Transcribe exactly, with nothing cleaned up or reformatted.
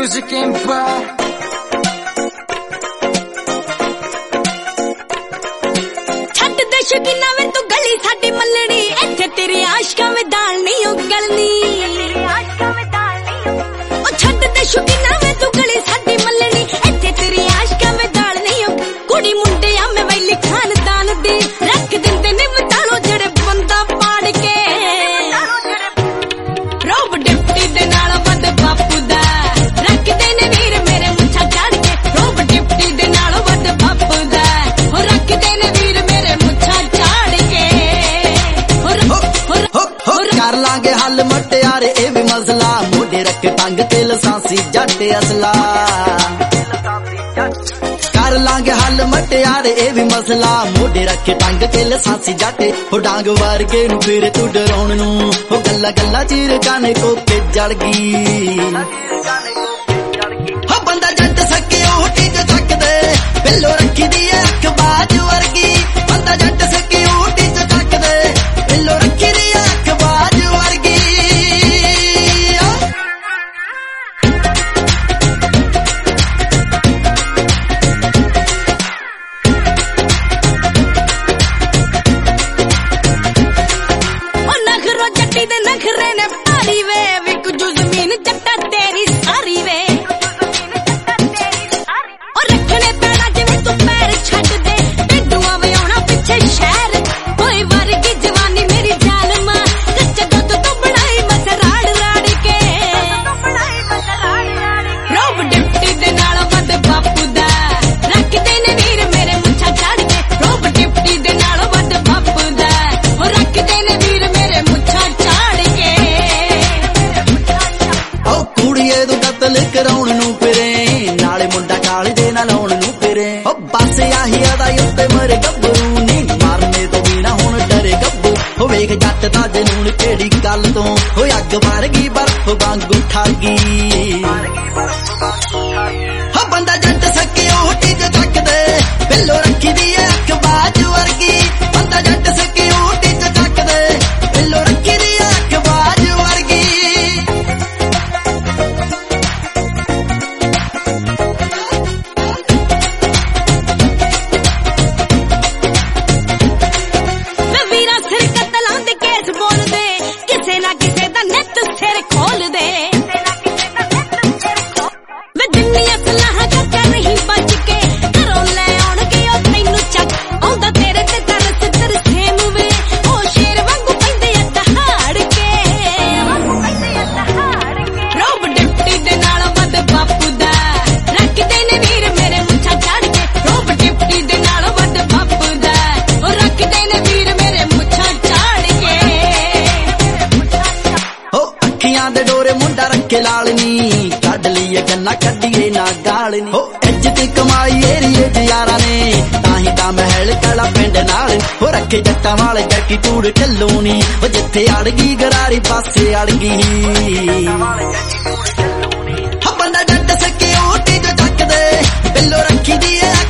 Music Empire. ਛੱਡ ਦੇ ਸ਼ੌਕੀਨਾ ਵੇ ਤੂੰ ਗਲੀ ਸਾਡੀ ਮੱਲਣੀ, ਇੱਥੇ ਤੇਰੇ ਆਸ਼ਕਾਂ ਵਿੱਚ ਦਾਲ ਨਹੀਂ ਉਗਲਣੀ। ਉਹ ਛੱਡ ਦੇ ਸ਼ੌਕੀਨਾ ਵੇ ਤੂੰ ਗਲੀ ਸਾਡੀ ਮੱਲਣੀ, ਇੱਥੇ ਤੇਰੇ ਆਸ਼ਕਾਂ ਵਿੱਚ ਦਾਲ ਨਹੀਂ ਉਗ। ਕੁੜੀ ਮੁੰਡੇ ਆ ਮੈਂ ਵੈਲੀ ਖਾਨਦਾਨ ਦੀ, ਰੱਖ ਦਿੰਦੇ ਨੇ ਮਤਾਲੋ ਜਿਹੜੇ ਬੰਦਾ ਪਾੜ ਕੇ। ਰੋਬ ਡਿਪਟੀ ਦੇ ਨਾਲ ਵੱਧ ਬਾਪੂ ਦਾ, ਰੱਖਦੇ ਨੇ ਵੀਰ ਮੇਰੇ ਮੁੱਛਾਂ ਚੜ ਕੇ। ਰੋਬ ਡਿਪਟੀ ਦੇ ਨਾਲ ਵੱਧ ਬਾਪੂ ਦਾ, ਉਹ ਰੱਖਦੇ ਨੇ ਵੀਰ ਮੇਰੇ ਮੁੱਛਾਂ ਚੜ ਕੇ। ਕਰ ਲਾਂਗੇ ਹੱਲ ਮਟਿਆਰੇ ਇਹ ਵੀ ਮਸਲਾ, ਮੋਢੇ ਰੱਖ ਟੰਗ ਤੇ ਲਸਾਂਸੀ ਜੱਟ ਅਸਲਾ। ਕਰ ਲਾਂਗੇ ਹੱਲ ਮਟਿਆਰੇ ਇਹ ਵੀ ਮਸਲਾ, ਮੋਢੇ ਰੱਖ ਟੰਗ ਤੇ ਲਸਾਂਸੀ ਜੱਟ। ਉਹ ਡਾਂਗ ਵਰਗੇ ਨੂੰ ਫਿਰ ਤੂੰ ਡਰਾਉਣ ਨੂੰ, ਉਹ ਗੱਲਾਂ ਗੱਲਾਂ ਚੀਰ ਕਾਨੇ ਕੋਕੇ ਜੜ ਗਈ। ਹੋ ਬੰਦਾ ਜੱਟ ਸਕੇ ਉਹ ਟਿਕ ਤੱਕਦੇ, ਬਿੱਲੋ ਰੱਖੀ ਦੀ ਅੱਖ ਬਾਜ ਵਰਗੀ। ਬੰਦਾ ਜੱਟ ਸਕੇ ਉਹ ਟਿਕ ਤੱਕਦੇ, ਬਿੱਲੋ ਰੱਖੀ ਦੀ ਅੱਖ ਬਾਜ ਵਰਗੀ। ਉਹ ਨਖਰੋ ਜੱਟੀ ਦੇ ਨਖਰੇ ਨੇ ਭਾਰੀ ਵੇ, ਵਿਕ ਜੂ ਜ਼ਮੀਨ ਜੱਟਾ ਤੇਰੀ ਸਾਰੀ ਵੇ। ਉਹ ਰੱਖਣੇ ਪੈਣਾ ਜਿਵੇਂ ਤੂੰ ਪੈਰ ਛੱਡ ਦੇ, ਪਿੰਡੂਆਂ ਵੇ ਆਉਣਾ ਪਿੱਛੇ ਸ਼ਹਿਰ। ਹੋਏ ਵਰਗੀ ਜਵਾਨੀ ਮੇਰੀ ਜਾਲਮਾ, ਕੱਚੇ ਦੁੱਧ ਤੋਂ ਬਣਾਈ ਮਸਰਾੜ ਰਾੜ ਕੇ। ਰੋਬ ਡਿਪਟੀ ਦੇ ਨਾਲ ਵੱਧ ਬਾਪੂ ਦਾ, ਰੱਖਦੇ ਨੇ ਵੀਰ ਮੇਰੇ ਮੁੱਛਾਂ ਚੜ ਕੇ। ਰੋਬ ਡਿਪਟੀ ਦੇ ਨਾਲ ਵੱਧ ਬਾਪੂ ਦਾ, ਉਹ ਰੱਖਦੇ ਨੇ ਵੀਰ ਮੇਰੇ ਮੁੱਛਾਂ ਚੜ ਕੇ। ਉਹ ਕੁੜੀਏ ਤੂੰ ਕਤਲ ਕਰਾਉਣ ਨੂੰ ਫਿਰੇ, ਨਾਲੇ ਮੁੰਡਾ ਕਾਲੇ ਦੇ ਨਾਲ ਆਉਣ ਨੂੰ ਫਿਰੇ। ਉਹ ਬਸ ਆਹੀ ਅਦਾ ਉੱਤੇ ਮਰੇ ਗੱਭਰੂ ਨੀ, ਮਾਰਨੇ ਤੋਂ ਵੀ ਨਾ ਹੁਣ ਡਰੇ ਗੱਭੂ। ਉਹ ਵੇਖ ਜੱਟ ਦਾ ਜਨੂਨ ਕਿਹੜੀ ਗੱਲ ਤੋਂ, ਉਹ ਅੱਗ ਵਰਗੀ ਬਰਫ਼ ਵਾਂਗੂ ਠਾਗੀ। ਹੋ ਬੰਦਾ ਜੱਟ ਸਕੇ ਉਹ ਟਿਕ ਤੱਕਦੇ, ਬਿੱਲੋ ਰੱਖੀ ਦੀ ਅੱਖ ਬਾਜ ਵਰਗੀ। ਬੰਦਾ ਜੱਟ ਸਕੇ ਉਹ ਟਿਕ ਤੱਕਦੇ, ਬਿੱਲੋ ਰੱਖੀ ਦੀ ਅੱਖ ਬਾਜ ਵਰਗੀ। ਵੇ ਵੀਰਾ ਸਿਰ ਕਤਲਾਂ ਦੇ ਕੇਸ ਬੋਲਦੇ, ਕਿਸੇ ਨਾ ਕਿਸੇ ਦਾ ਨਿੱਤ ਸਿਰ ਖੋਲਦੇ। ਵੇ ਦੁਨੀਆ ਸਲਾਹਾਂ ਚੱਕਰ ਨਹੀਂ ਬਚ ਕੇ, ਘਰੋਂ ਲੈ ਆਉਣਗੇ ਉਹ ਤੈਨੂੰ ਚੱਕ। ਆਉਂਦਾ ਤੇਰੇ ਤੇ ਤਰਸ ਤਰਸੇਮ ਵੇ, ਉਹ ਸ਼ੇਰ ਵਾਂਗੂ ਪੈਂਦੇ ਆ ਦਹਾੜ ਕੇ। ਰੋਬ ਡਿਪਟੀ ਦੇ ਨਾਲ ਵੱਧ ਬਾਪੂ ਦਾ, ਰੱਖਦੇ ਨੇ ਵੀਰ ਮੇਰੇ ਮੁੱਛਾਂ ਚੜ ਕੇ। ਰੋਬ ਡਿਪਟੀ ਦੇ ਨਾਲ ਵੱਧ ਬਾਪੂ ਦਾ, ਉਹ ਰੱਖਦੇ ਨੇ ਵੀਰ ਮੇਰੇ ਮੁੱਛਾਂ ਚੜ ਕੇ। ਹੋ ਅੱਖੀਆਂ ਦੇ ਡੋਰੇ ਮੁੰਡਾ ਰੱਖੇ ਲਾਲ ਨੀ, ਕੱਢ ਲਈਏ ਗੰਨਾ ਕੱਢੀਏ ਨਾ ਗਾਲ ਨੀ। ਹੋ ਇੱਜ਼ਤ ਕਮਾਈ ਏਰੀਏ ਚ ਯਾਰਾਂ ਨੇ, ਤਾਂ ਹੀ ਤਾਂ ਮਹਿਲ ਕਲਾ ਪਿੰਡ ਨਾਲ। ਹੋ ਰੱਖੇ ਜੱਟਾਂ ਵਾਲੇ ਜੱਟੀ ਟੂੜ ਢੱਲੂ ਨੀ, ਉਹ ਜਿੱਥੇ ਅੜ ਗਈ ਗਰਾਰੀ ਪਾਸੇ ਅੜ ਗਈ। ਹੋ ਬੰਦਾ ਜੱਟ ਸਕੇ ਉਹ ਟਿਕ ਤੱਕਦੇ, ਬਿੱਲੋ ਰੱਖੀ ਦੀ